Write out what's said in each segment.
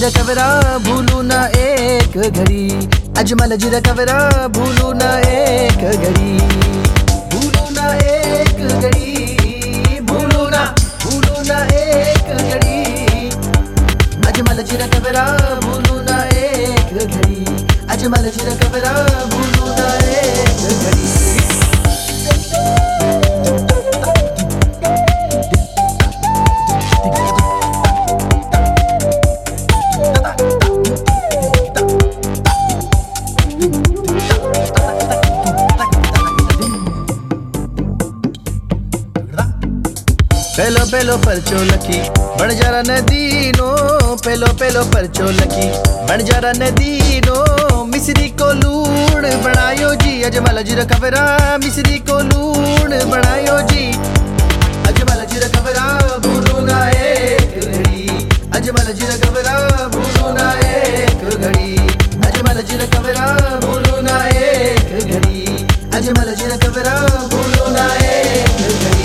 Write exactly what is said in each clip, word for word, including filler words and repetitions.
कवरा भूलू ना एक घड़ी, अजमल जीरा कवरा भूलू ना एक घड़ी, भूलू ना एक घड़ी, भूलू ना भूलू ना एक घड़ी, अजमल जीरा कवरा भूलू ना एक घड़ी, अजमल जीरा कवरा भूलू ना एक घड़ी। पेलो पेलो परचो लखी बण जरा नदीनो, पेलो पेलो परचो लखी बण जरा नदीनो, मिस्री को लूण बनायो जी, अजमल जीरा कवरा मिस्री को लूण बनायो जी, अजमल जीरा कवरा भूलू ना एक घड़ी, अजमल जीरा कवरा भूलू ना एक घड़ी, अजमल जीरा कवरा भूलू ना एक घड़ी, अजमल जीरा कवरा भूलू ना एक घड़ी।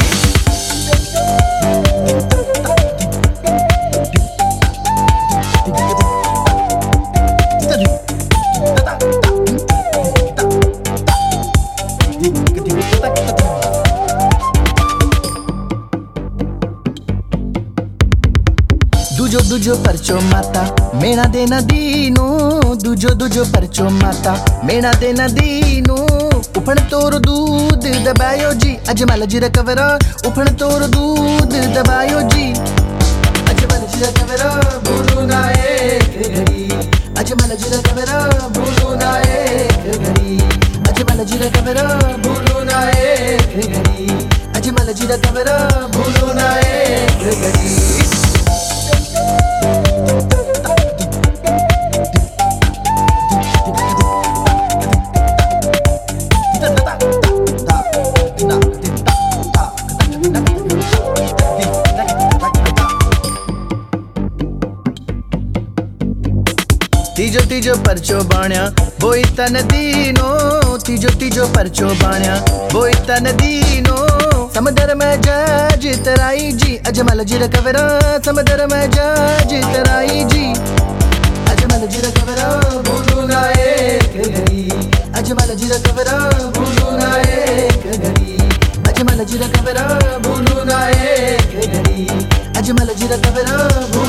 दूजो दूजो परचो माता मेना देना दीनो, दूजो दूजो परचो माता मेना देना दीनो, उफण तोर दूध दबायो जी, अजमल जीरा कवरा उफण तोर दूध दबायो जी, अजमल जीरा कवरा भूलू ना एक घड़ी, अजमल जीरा कवरा भूलू ना एक घड़ी, अजमल जीरा कवरा भूलू ना एक घड़ी, अजमल जीरा कवरा भूलू ना एक घड़ी। तीजो तीजो परचो बाण्या बोई तन दीनो, तीजो तीजो परचो बाण्या बोई तन दीनो, समंदर में जज तराई जी, अजमल जीरा कवरा समंदर में जज तराई जी, अजमल जीरा कवरा भूलू ना एक घड़ी, अजमल जीरा कवरा भूलू ना एक घड़ी, अजमल जीरा कवरा भूलू ना एक घड़ी, अजमल जीरा कवरा।